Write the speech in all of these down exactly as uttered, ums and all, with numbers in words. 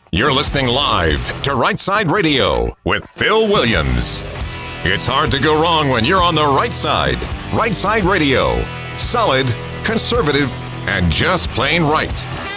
You're listening live to Right Side Radio with Phil Williams. It's hard to go wrong when you're on the right side. Right Side Radio. Solid, conservative, and just plain right.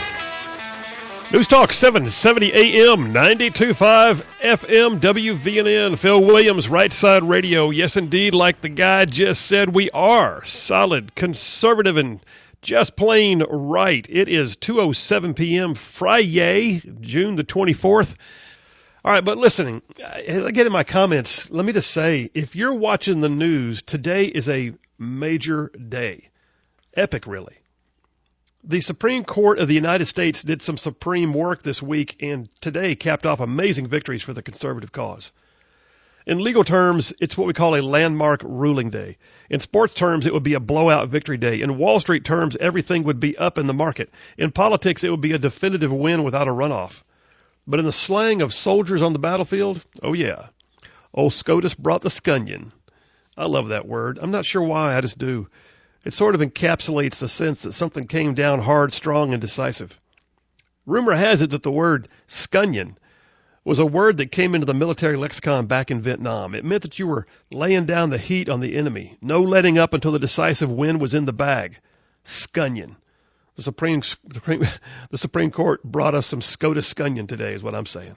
News Talk seven seventy A M, ninety-two point five F M, W V N N. Phil Williams, Right Side Radio. Yes, indeed, like the guy just said, we are solid, conservative, and just plain right. It is two oh seven P M Friday, June the twenty-fourth. All right, but listening, I get in my comments. Let me just say, if you're watching the news, today is a major day. Epic, really. The Supreme Court of the United States did some supreme work this week and today capped off amazing victories for the conservative cause. In legal terms, it's what we call a landmark ruling day. In sports terms, it would be a blowout victory day. In Wall Street terms, everything would be up in the market. In politics, it would be a definitive win without a runoff. But in the slang of soldiers on the battlefield, oh yeah, old SCOTUS brought the scunion. I love that word. I'm not sure why, I just do. It sort of encapsulates the sense that something came down hard, strong, and decisive. Rumor has it that the word scunion was a word that came into the military lexicon back in Vietnam. It meant that you were laying down the heat on the enemy, no letting up until the decisive win was in the bag. Scunion. The Supreme, Supreme, the Supreme Court brought us some SCOTUS scunion today is what I'm saying.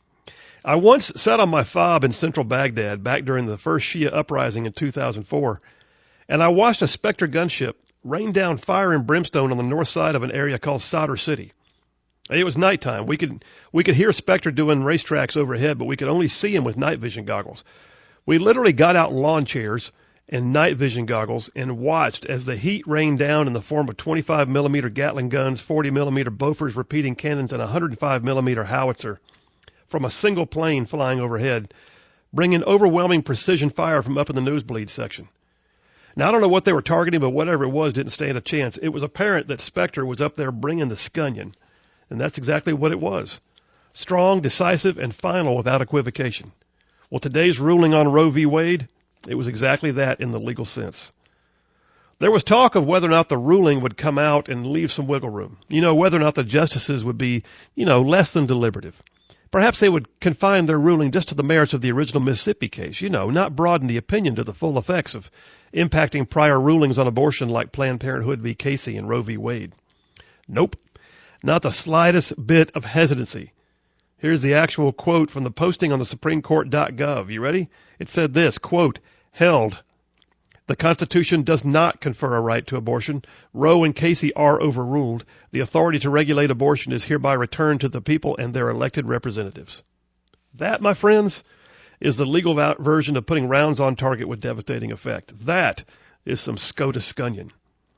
I once sat on my fob in central Baghdad back during the first Shia uprising in two thousand four, and I watched a Spectre gunship rain down fire and brimstone on the north side of an area called Sadr City. It was nighttime. We could we could hear Spectre doing racetracks overhead, but we could only see him with night vision goggles. We literally got out in lawn chairs and night vision goggles and watched as the heat rained down in the form of twenty-five millimeter Gatling guns, forty millimeter Bofors repeating cannons, and one hundred five millimeter howitzer from a single plane flying overhead, bringing overwhelming precision fire from up in the nosebleed section. Now, I don't know what they were targeting, but whatever it was didn't stand a chance. It was apparent that Spectre was up there bringing the scunion, and that's exactly what it was. Strong, decisive, and final without equivocation. Well, today's ruling on Roe v. Wade, it was exactly that in the legal sense. There was talk of whether or not the ruling would come out and leave some wiggle room. You know, whether or not the justices would be, you know, less than deliberative. Perhaps they would confine their ruling just to the merits of the original Mississippi case, you know, not broaden the opinion to the full effects of impacting prior rulings on abortion like Planned Parenthood v. Casey and Roe v. Wade. Nope, not the slightest bit of hesitancy. Here's the actual quote from the posting on the Supreme Court dot gov. You ready? It said this, quote, held, the Constitution does not confer a right to abortion. Roe and Casey are overruled. The authority to regulate abortion is hereby returned to the people and their elected representatives. That, my friends, is the legal version of putting rounds on target with devastating effect. That is some SCOTUS scunion.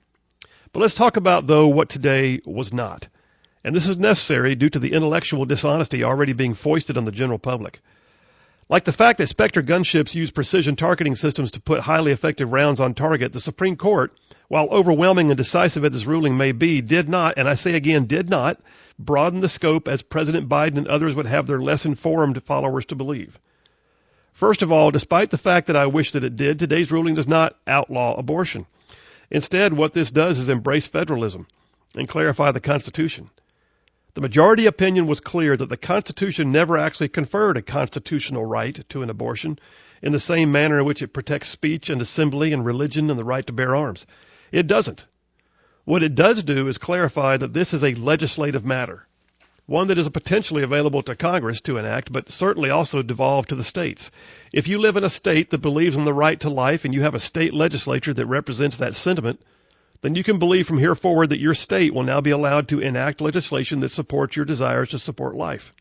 But let's talk about, though, what today was not. And this is necessary due to the intellectual dishonesty already being foisted on the general public. Like the fact that Spectre gunships use precision targeting systems to put highly effective rounds on target, the Supreme Court, while overwhelming and decisive as this ruling may be, did not, and I say again, did not, broaden the scope as President Biden and others would have their less informed followers to believe. First of all, despite the fact that I wish that it did, today's ruling does not outlaw abortion. Instead, what this does is embrace federalism and clarify the Constitution. The majority opinion was clear that the Constitution never actually conferred a constitutional right to an abortion in the same manner in which it protects speech and assembly and religion and the right to bear arms. It doesn't. What it does do is clarify that this is a legislative matter, one that is potentially available to Congress to enact, but certainly also devolved to the states. If you live in a state that believes in the right to life and you have a state legislature that represents that sentiment, then you can believe from here forward that your state will now be allowed to enact legislation that supports your desires to support life.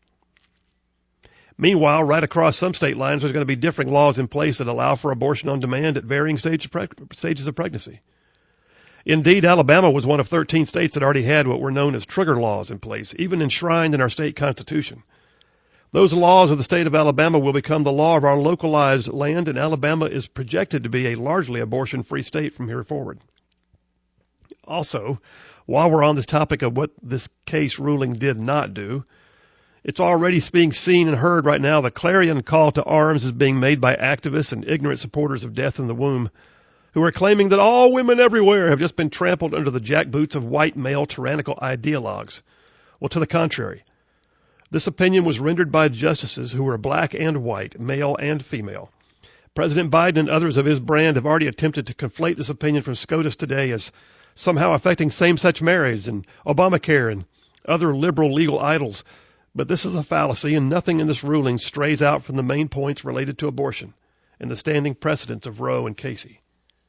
Meanwhile, right across some state lines, there's going to be differing laws in place that allow for abortion on demand at varying stages of pregnancy. Indeed, Alabama was one of thirteen states that already had what were known as trigger laws in place, even enshrined in our state constitution. Those laws of the state of Alabama will become the law of our localized land, and Alabama is projected to be a largely abortion-free state from here forward. Also, while we're on this topic of what this case ruling did not do, it's already being seen and heard right now. The clarion call to arms is being made by activists and ignorant supporters of death in the womb who are claiming that all women everywhere have just been trampled under the jackboots of white male tyrannical ideologues. Well, to the contrary, This opinion was rendered by justices who were black and white, male and female. President Biden and others of his brand have already attempted to conflate this opinion from SCOTUS today as somehow affecting same-sex marriage and Obamacare and other liberal legal idols. But this is a fallacy, and nothing in this ruling strays out from the main points related to abortion and the standing precedents of Roe and Casey.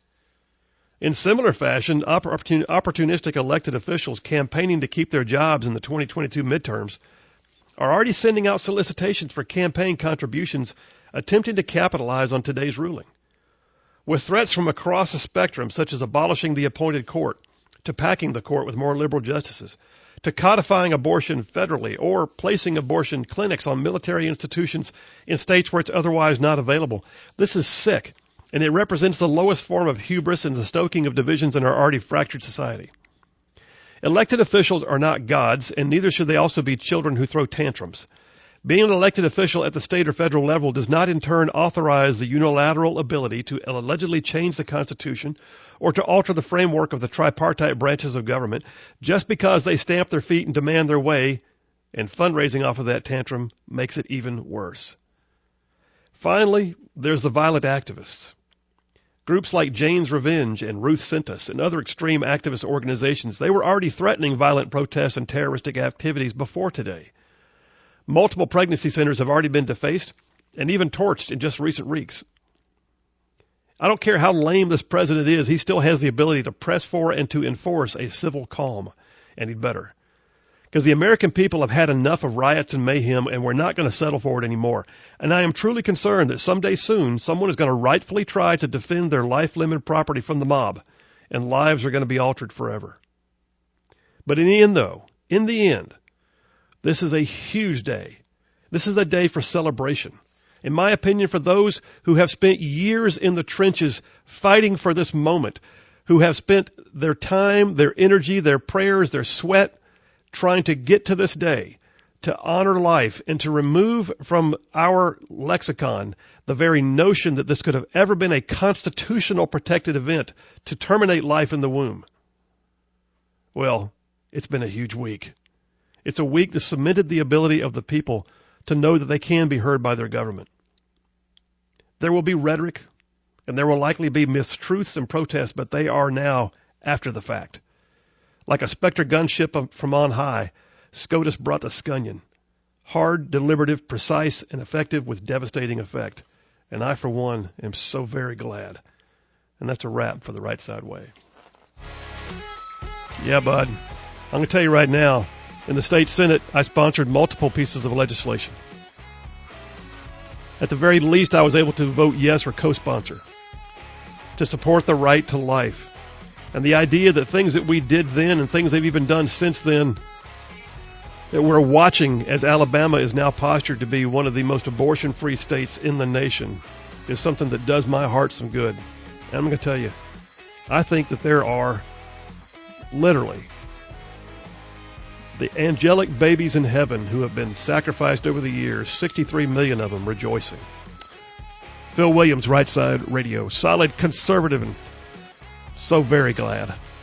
In similar fashion, opportun- opportunistic elected officials campaigning to keep their jobs in the twenty twenty-two midterms are already sending out solicitations for campaign contributions, attempting to capitalize on today's ruling. With threats from across the spectrum, such as abolishing the appointed court, to packing the court with more liberal justices, to codifying abortion federally, or placing abortion clinics on military institutions in states where it's otherwise not available. This is sick, and it represents the lowest form of hubris and the stoking of divisions in our already fractured society. Elected officials are not gods, and neither should they also be children who throw tantrums. Being an elected official at the state or federal level does not in turn authorize the unilateral ability to allegedly change the Constitution or to alter the framework of the tripartite branches of government just because they stamp their feet and demand their way, and fundraising off of that tantrum makes it even worse. Finally, there's the violent activists. Groups like Jane's Revenge and Ruth Sent Us and other extreme activist organizations, they were already threatening violent protests and terroristic activities before today. Multiple pregnancy centers have already been defaced and even torched in just recent weeks. I don't care how lame this president is, he still has the ability to press for and to enforce a civil calm, and he'd better. Because the American people have had enough of riots and mayhem, and we're not going to settle for it anymore. And I am truly concerned that someday soon, someone is going to rightfully try to defend their life-limited property from the mob, and lives are going to be altered forever. But in the end, though, in the end, this is a huge day. This is a day for celebration. In my opinion, for those who have spent years in the trenches fighting for this moment, who have spent their time, their energy, their prayers, their sweat, trying to get to this day, to honor life, and to remove from our lexicon the very notion that this could have ever been a constitutional protected event to terminate life in the womb. Well, it's been a huge week. It's a week that cemented the ability of the people to know that they can be heard by their government. There will be rhetoric, and there will likely be mistruths and protests, but they are now after the fact. Like a Spectre gunship from on high, SCOTUS brought the scunion. Hard, deliberative, precise, and effective with devastating effect. And I, for one, am so very glad. And that's a wrap for the Right Side Way. Yeah, bud. I'm going to tell you right now, in the state Senate, I sponsored multiple pieces of legislation. At the very least, I was able to vote yes or co-sponsor to support the right to life. And the idea that things that we did then and things they've even done since then, that we're watching as Alabama is now postured to be one of the most abortion-free states in the nation, is something that does my heart some good. And I'm going to tell you, I think that there are literally the angelic babies in heaven who have been sacrificed over the years, sixty-three million of them rejoicing. Phil Williams, Right Side Radio. Solid, conservative, and so very glad.